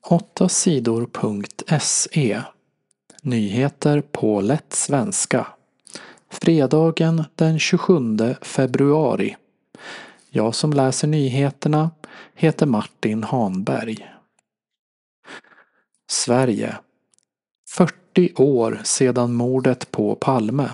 8sidor.se. Nyheter på lätt svenska. Fredagen den 27 februari. Jag som läser nyheterna heter Martin Hanberg. Sverige. 40 år sedan mordet på Palme.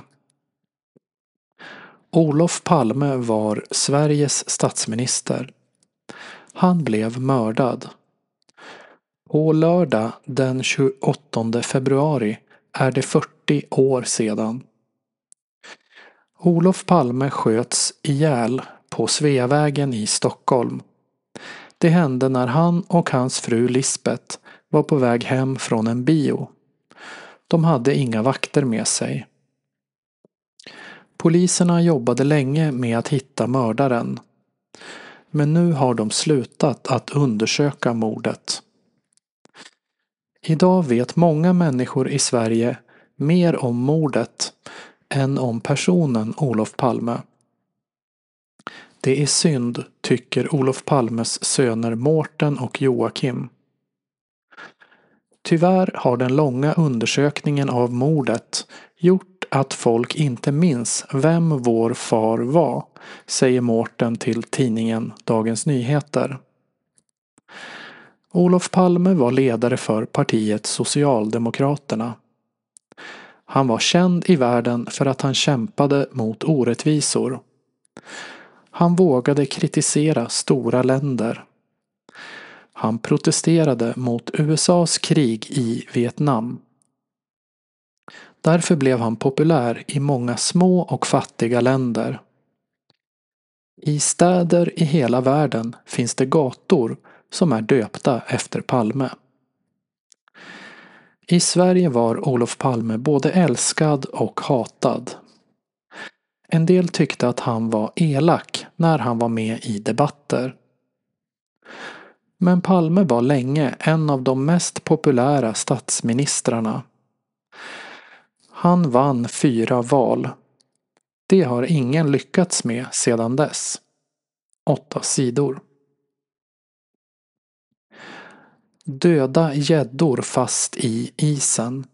Olof Palme var Sveriges statsminister. Han blev mördad. På lördag den 28 februari är det 40 år sedan. Olof Palme sköts ihjäl på Sveavägen i Stockholm. Det hände när han och hans fru Lisbeth var på väg hem från en bio. De hade inga vakter med sig. Poliserna jobbade länge med att hitta mördaren. Men nu har de slutat att undersöka mordet. Idag vet många människor i Sverige mer om mordet än om personen Olof Palme. Det är synd, tycker Olof Palmes söner Mårten och Joakim. Tyvärr har den långa undersökningen av mordet gjort att folk inte minns vem vår far var, säger Mårten till tidningen Dagens Nyheter. Olof Palme var ledare för partiet Socialdemokraterna. Han var känd i världen för att han kämpade mot orättvisor. Han vågade kritisera stora länder. Han protesterade mot USAs krig i Vietnam. Därför blev han populär i många små och fattiga länder. I städer i hela världen finns det gator som är döpta efter Palme. I Sverige var Olof Palme både älskad och hatad. En del tyckte att han var elak när han var med i debatter. Men Palme var länge en av de mest populära statsministrarna. Han vann 4 val. Det har ingen lyckats med sedan dess. 8 sidor. Döda gäddor fast i isen.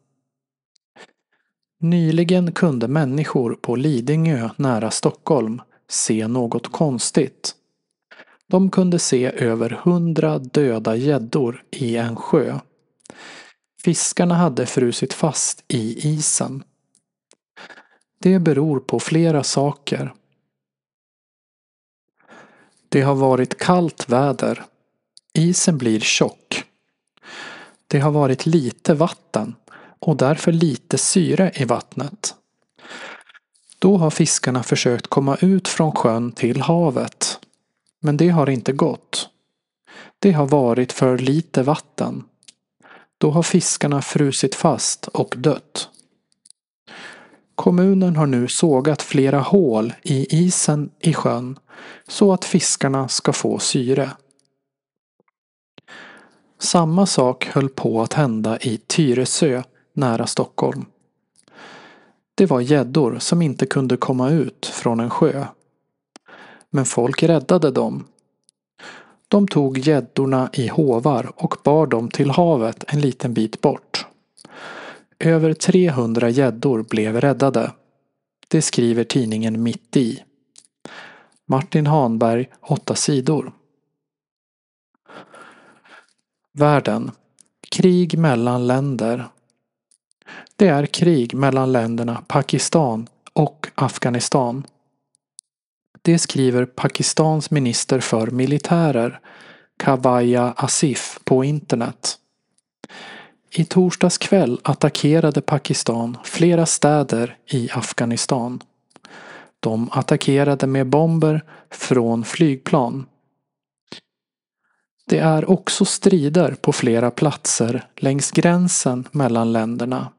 Nyligen kunde människor på Lidingö nära Stockholm se något konstigt. De kunde se över 100 döda gäddor i en sjö. Fiskarna hade frusit fast i isen. Det beror på flera saker. Det har varit kallt väder. Isen blir tjock. Det har varit lite vatten och därför lite syre i vattnet. Då har fiskarna försökt komma ut från sjön till havet. Men det har inte gått. Det har varit för lite vatten. Då har fiskarna frusit fast och dött. Kommunen har nu sågat flera hål i isen i sjön så att fiskarna ska få syre. Samma sak höll på att hända i Tyresö nära Stockholm. Det var gäddor som inte kunde komma ut från en sjö. Men folk räddade dem. De tog gäddorna i håvar och bar dem till havet en liten bit bort. Över 300 gäddor blev räddade. Det skriver tidningen Mitt i. Martin Hanberg, 8 sidor. Världen. Krig mellan länder. Det är krig mellan länderna Pakistan och Afghanistan. Det skriver Pakistans minister för militärer, Khwaja Asif, på internet. I torsdags kväll attackerade Pakistan flera städer i Afghanistan. De attackerade med bomber från flygplan. Det är också strider på flera platser längs gränsen mellan länderna.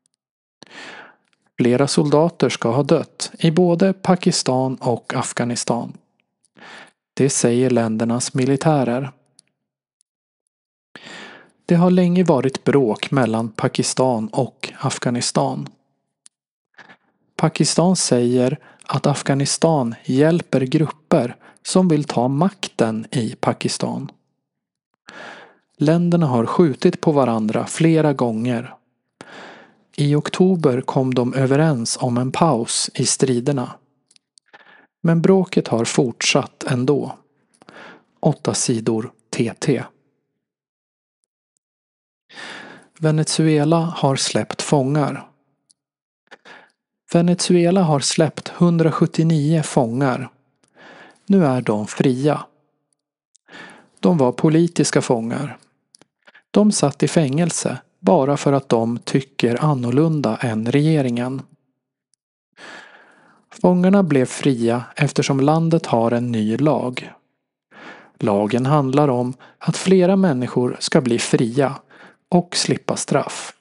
Flera soldater ska ha dött i både Pakistan och Afghanistan. Det säger ländernas militärer. Det har länge varit bråk mellan Pakistan och Afghanistan. Pakistan säger att Afghanistan hjälper grupper som vill ta makten i Pakistan. Länderna har skjutit på varandra flera gånger. I oktober kom de överens om en paus i striderna. Men bråket har fortsatt ändå. 8 sidor TT. Venezuela har släppt fångar. Venezuela har släppt 179 fångar. Nu är de fria. De var politiska fångar. De satt i fängelse bara för att de tycker annorlunda än regeringen. Fångarna blev fria eftersom landet har en ny lag. Lagen handlar om att flera människor ska bli fria och slippa straff.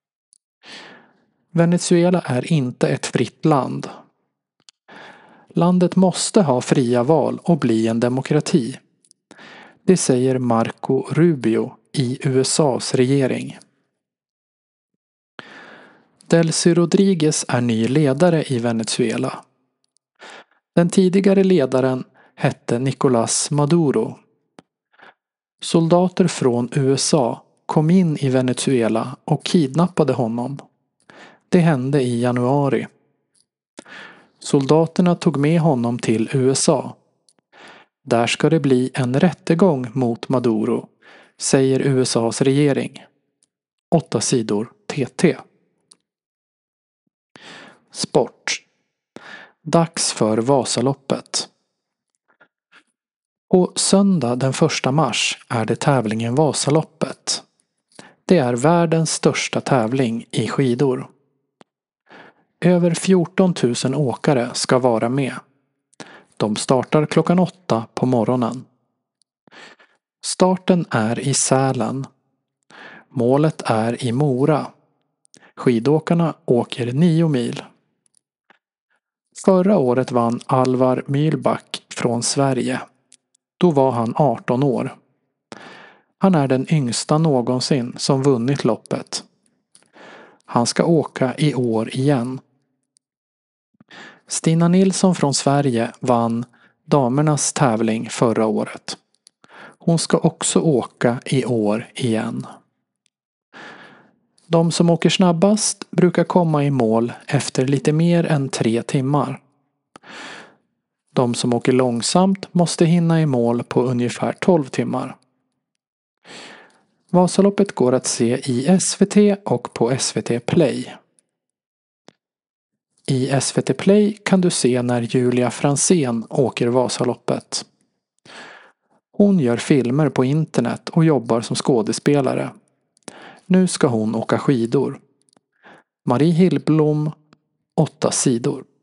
Venezuela är inte ett fritt land. Landet måste ha fria val och bli en demokrati. Det säger Marco Rubio i USAs regering. Delcy Rodríguez är ny ledare i Venezuela. Den tidigare ledaren hette Nicolás Maduro. Soldater från USA kom in i Venezuela och kidnappade honom. Det hände i januari. Soldaterna tog med honom till USA. Där ska det bli en rättegång mot Maduro, säger USAs regering. 8 sidor TT. Sport. Dags för Vasaloppet. På söndag den 1 mars är det tävlingen Vasaloppet. Det är världens största tävling i skidor. Över 14 000 åkare ska vara med. De startar klockan 8 på morgonen. Starten är i Sälen. Målet är i Mora. Skidåkarna åker 9 mil. Förra året vann Alvar Mühlback från Sverige. Då var han 18 år. Han är den yngsta någonsin som vunnit loppet. Han ska åka i år igen. Stina Nilsson från Sverige vann damernas tävling förra året. Hon ska också åka i år igen. De som åker snabbast brukar komma i mål efter lite mer än 3 timmar. De som åker långsamt måste hinna i mål på ungefär 12 timmar. Vasaloppet går att se i SVT och på SVT Play. I SVT Play kan du se när Julia Franzén åker Vasaloppet. Hon gör filmer på internet och jobbar som skådespelare. Nu ska hon åka skidor. Marie Hillblom, 8 sidor.